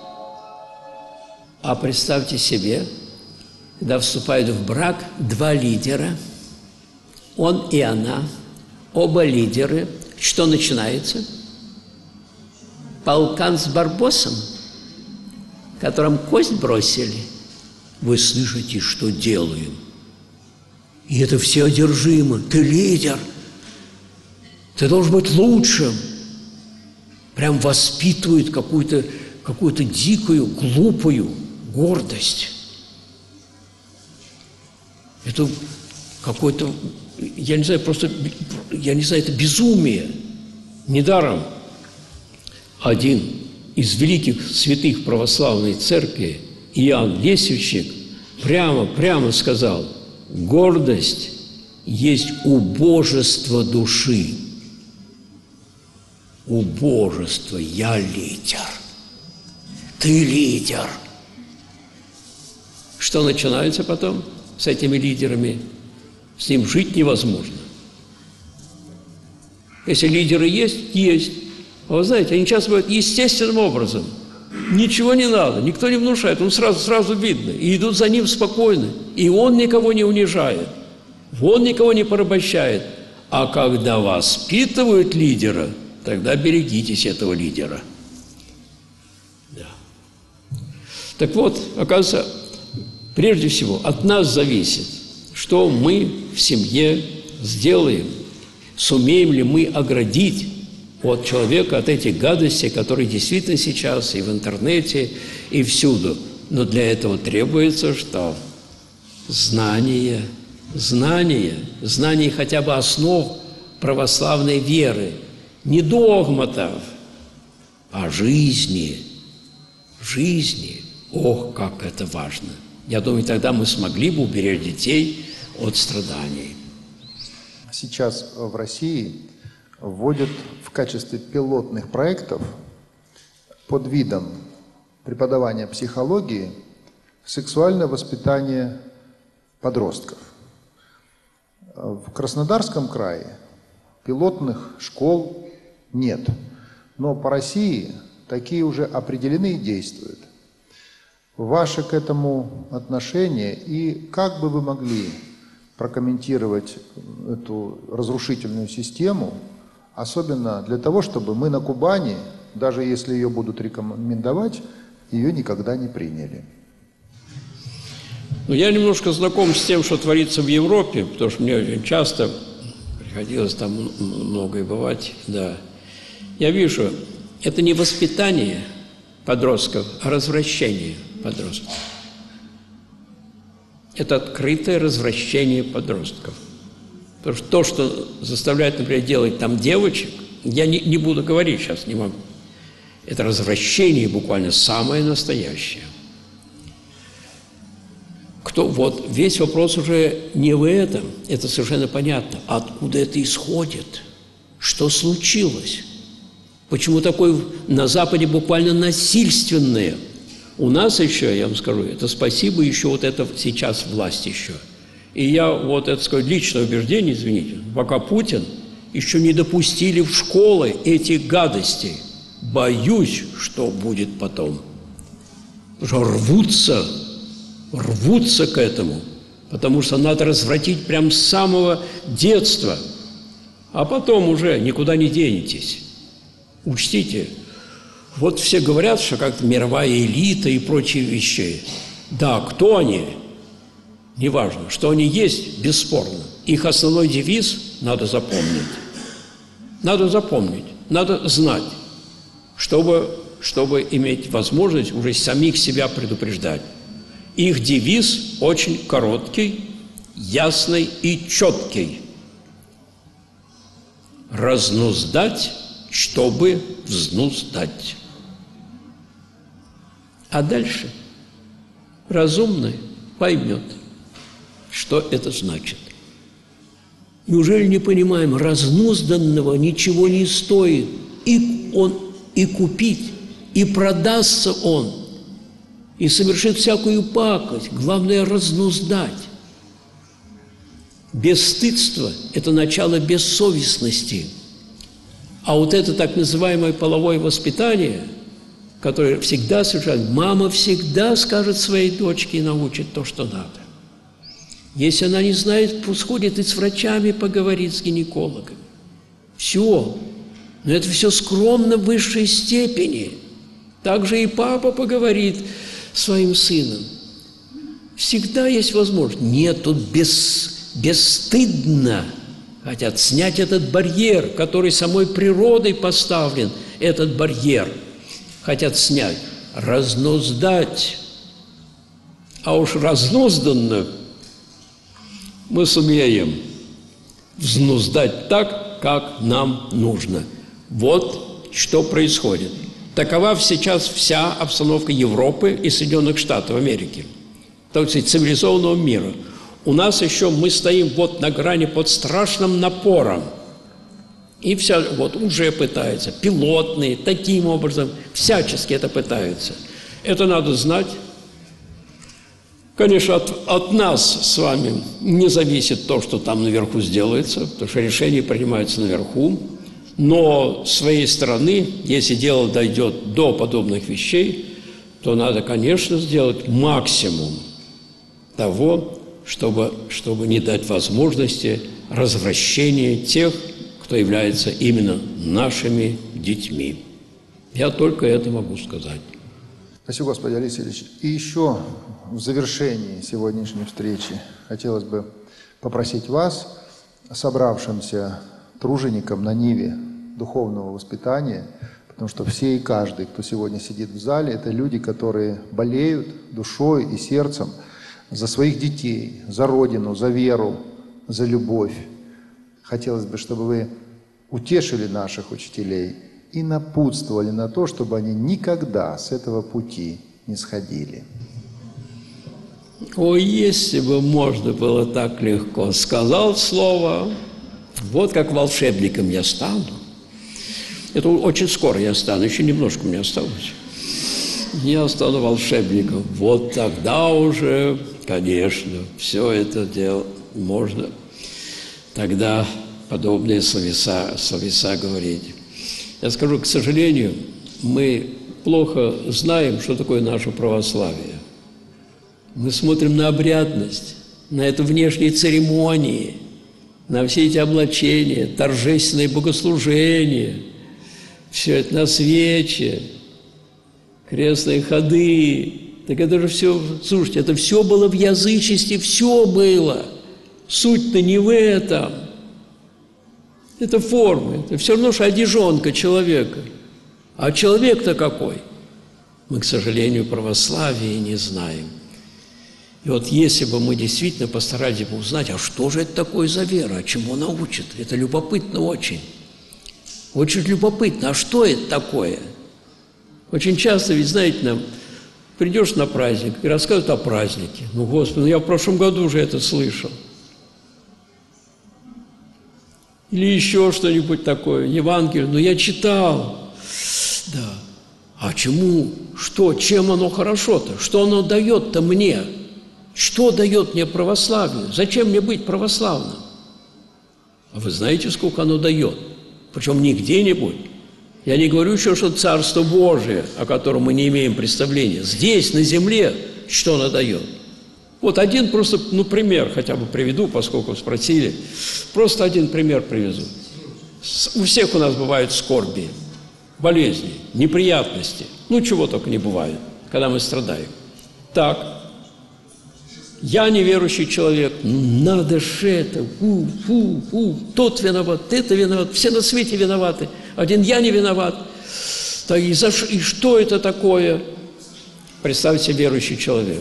А представьте себе, когда вступают в брак два лидера, он и она, оба лидеры, что начинается? Полкан с Барбосом, которым кость бросили. Вы слышите, что делаем? И это все одержимо. Ты лидер, ты должен быть лучшим. Прям воспитывают какую-то какую-то дикую, глупую гордость. Это какой-то, я не знаю, просто, я не знаю, это безумие. Недаром один из великих святых православной церкви, Иоанн Лесвичник, прямо, прямо сказал: гордость есть убожество души. Убожество, я лидер. Ты лидер. Что начинается потом с этими лидерами? С ним жить невозможно. Если лидеры есть, есть. А вы знаете, они часто бывают естественным образом. Ничего не надо, никто не внушает, он сразу, сразу видно. И идут за ним спокойно. И он никого не унижает, он никого не порабощает. А когда воспитывают лидера, тогда берегитесь этого лидера. Да. Так вот, оказывается, прежде всего от нас зависит, что мы в семье сделаем, сумеем ли мы оградить от человека, от этих гадостей, которые действительно сейчас и в интернете, и всюду. Но для этого требуется что? Знание, знание, знание хотя бы основ православной веры. Не догматов, а жизни. Жизни. Ох, как это важно. Я думаю, тогда мы смогли бы уберечь детей от страданий. Сейчас в России вводят в качестве пилотных проектов под видом преподавания психологии сексуальное воспитание подростков. В Краснодарском крае пилотных школ нет, но по России такие уже определены и действуют. Ваше к этому отношение и как бы вы могли прокомментировать эту разрушительную систему, особенно для того, чтобы мы на Кубани, даже если ее будут рекомендовать, ее никогда не приняли? Ну, я немножко знаком с тем, что творится в Европе, потому что мне очень часто приходилось там многое бывать, да. Я вижу, это не воспитание подростков, а развращение подростков. Это открытое развращение подростков. Потому что то, что заставляет, например, делать там девочек, я не, не буду говорить сейчас, не могу. Это развращение буквально самое настоящее. Кто, вот весь вопрос уже не в этом, это совершенно понятно. Откуда это исходит? Что случилось? Почему такое на Западе буквально насильственное? У нас еще, я вам скажу, это спасибо еще вот это сейчас власть еще. И я вот это, сказать, личное убеждение, извините, пока Путин еще не допустили в школы эти гадости. Боюсь, что будет потом. Потому что рвутся, рвутся к этому, потому что надо развратить прямо с самого детства, а потом уже никуда не денетесь. Учтите, вот все говорят, что как-то мировая элита и прочие вещи. Да, кто они? Неважно. Что они есть, бесспорно. Их основной девиз надо запомнить. Надо запомнить, надо знать, чтобы, чтобы иметь возможность уже самих себя предупреждать. Их девиз очень короткий, ясный и четкий. Разнуздать, чтобы взнуздать. А дальше разумный поймет, что это значит. Неужели не понимаем, разнузданного ничего не стоит, и он и купить, и продастся он, и совершит всякую пакость, главное разнуздать. Бесстыдство – это начало бессовестности. А вот это так называемое половое воспитание, которое всегда совершает, мама всегда скажет своей дочке и научит то, что надо. Если она не знает, пусть ходит и с врачами поговорит, с гинекологом. Все. Но это все скромно в высшей степени. Также и папа поговорит своим сыном. Всегда есть возможность. Нет, тут без, бесстыдно хотят снять этот барьер, который самой природой поставлен, этот барьер. Хотят снять, разнуздать. А уж разнузданных мы сумеем взнуздать так, как нам нужно. Вот что происходит. Такова сейчас вся обстановка Европы и Соединенных Штатов Америки, так сказать, цивилизованного мира. У нас еще мы стоим вот на грани под страшным напором. И вся, вот уже пытаются, пилотные, таким образом, всячески это пытаются. Это надо знать. Конечно, от, от нас с вами не зависит то, что там наверху сделается, потому что решения принимаются наверху. Но с своей стороны, если дело дойдет до подобных вещей, то надо, конечно, сделать максимум того, чтобы, чтобы не дать возможности развращения тех, кто является именно нашими детьми. Я только это могу сказать. Спасибо, господин Алексей Ильич. И еще в завершении сегодняшней встречи хотелось бы попросить вас, собравшимся труженикам на ниве духовного воспитания, потому что все и каждый, кто сегодня сидит в зале, это люди, которые болеют душой и сердцем за своих детей, за Родину, за веру, за любовь. Хотелось бы, чтобы вы утешили наших учителей и напутствовали на то, чтобы они никогда с этого пути не сходили. О, если бы можно было так легко. Сказал слово, вот как волшебником я стану. Это очень скоро я стану, еще немножко мне осталось. Я стану волшебником. Вот тогда уже, конечно, все это дело можно тогда подобные словеса, словеса говорить. Я скажу, к сожалению, мы плохо знаем, что такое наше православие. Мы смотрим на обрядность, на это внешние церемонии, на все эти облачения, торжественные богослужения, все это на свечи, крестные ходы. Так это же все, слушайте, это все было в язычестве, все было. Суть-то не в этом. Это формы, это все равно, что одежонка человека. А человек-то какой? Мы, к сожалению, православия не знаем. И вот если бы мы действительно постарались бы узнать, а что же это такое за вера, чему она учит, это любопытно очень. Очень любопытно, а что это такое? Очень часто, ведь, знаете, нам придешь на праздник и рассказывают о празднике. Ну, Господи, ну я в прошлом году уже это слышал. Или еще что-нибудь такое, Евангелие, ну я читал. Да. А чему? Что? Чем оно хорошо-то? Что оно дает-то мне? Что дает мне православие? Зачем мне быть православным? А вы знаете, сколько оно дает? Причем не где-нибудь. Я не говорю еще, что Царство Божие, о котором мы не имеем представления. Здесь, на земле, что оно дает? Вот один просто, ну, пример хотя бы приведу, поскольку спросили. Просто один пример привезу. У всех у нас бывают скорби, болезни, неприятности. Ну, чего только не бывает, когда мы страдаем. Так, я неверующий человек, ну, надо же это, фу, фу, фу, тот виноват, это виноват, все на свете виноваты, один я не виноват. Так, и, за, и что это такое? Представьте себе верующий человек.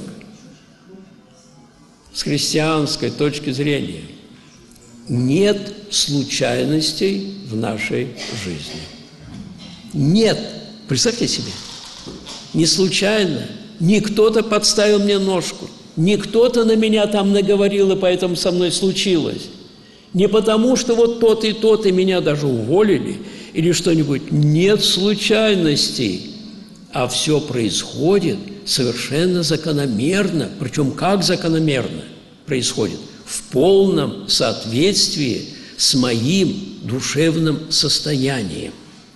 С христианской точки зрения нет случайностей в нашей жизни. Нет. Представьте себе. Не случайно. Не кто-то подставил мне ножку. Не кто-то на меня там наговорил, и поэтому со мной случилось. Не потому, что вот тот и тот, и меня даже уволили, или что-нибудь. Нет случайностей. А все происходит совершенно закономерно. Причем как закономерно происходит? В полном соответствии с моим душевным состоянием.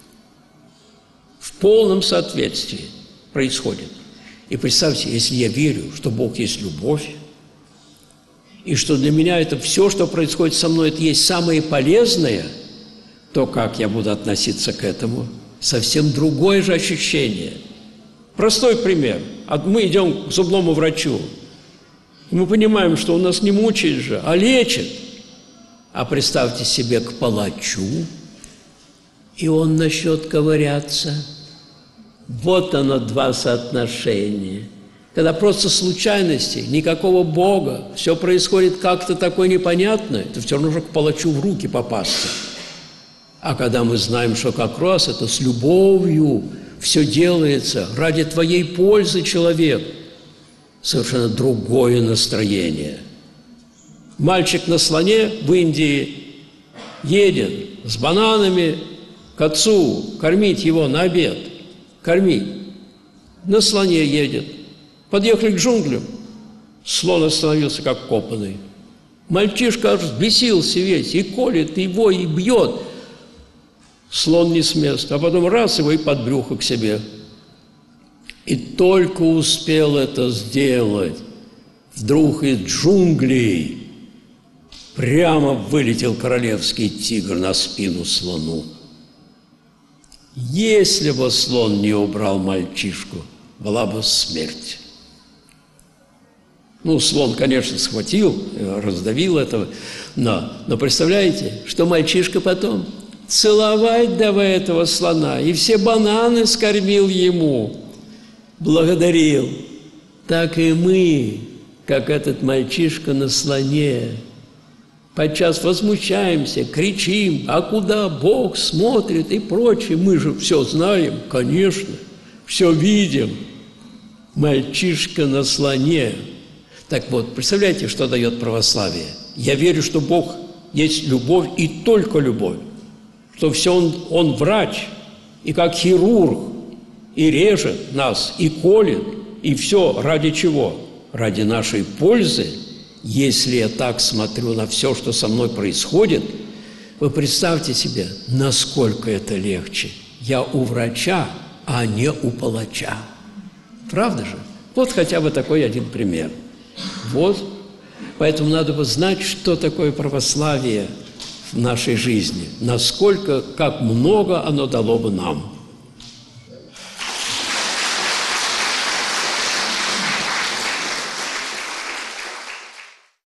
В полном соответствии происходит. И представьте, если я верю, что Бог есть любовь, и что для меня это все, что происходит со мной, это есть самое полезное, то как я буду относиться к этому? Совсем другое же ощущение. Простой пример. Мы идем к зубному врачу, и мы понимаем, что он нас не мучает же, а лечит. А представьте себе к палачу, и он начнет ковыряться. Вот оно, два соотношения. Когда просто случайности, никакого Бога, все происходит как-то такое непонятное, то все равно нужно к палачу в руки попасться. А когда мы знаем, что как раз это с любовью все делается ради твоей пользы, человек, совершенно другое настроение. Мальчик на слоне в Индии едет с бананами к отцу, кормить его на обед. Кормить. На слоне едет. Подъехали к джунглям. Слон остановился, как копанный. Мальчишка аж взбесился весь, и колет его, и бьет. Слон не с места. А потом раз его и под брюхо к себе. И только успел это сделать, вдруг из джунглей прямо вылетел королевский тигр на спину слону. Если бы слон не убрал мальчишку, была бы смерть. Ну, слон, конечно, схватил, раздавил этого, но, но представляете, что мальчишка потом целовать давай этого слона, и все бананы скормил ему, благодарил. Так и мы, как этот мальчишка на слоне, подчас возмущаемся, кричим, а куда Бог смотрит и прочее. Мы же все знаем, конечно, все видим. Мальчишка на слоне. Так вот, представляете, что дает православие? Я верю, что Бог есть любовь и только любовь. Что все Он, Он врач, и как хирург, и режет нас, и колет, и все ради чего? Ради нашей пользы. Если я так смотрю на все, что со мной происходит, вы представьте себе, насколько это легче. Я у врача, а не у палача. Правда же? Вот хотя бы такой один пример. Вот. Поэтому надо бы знать, что такое православие в нашей жизни. Насколько, как много оно дало бы нам.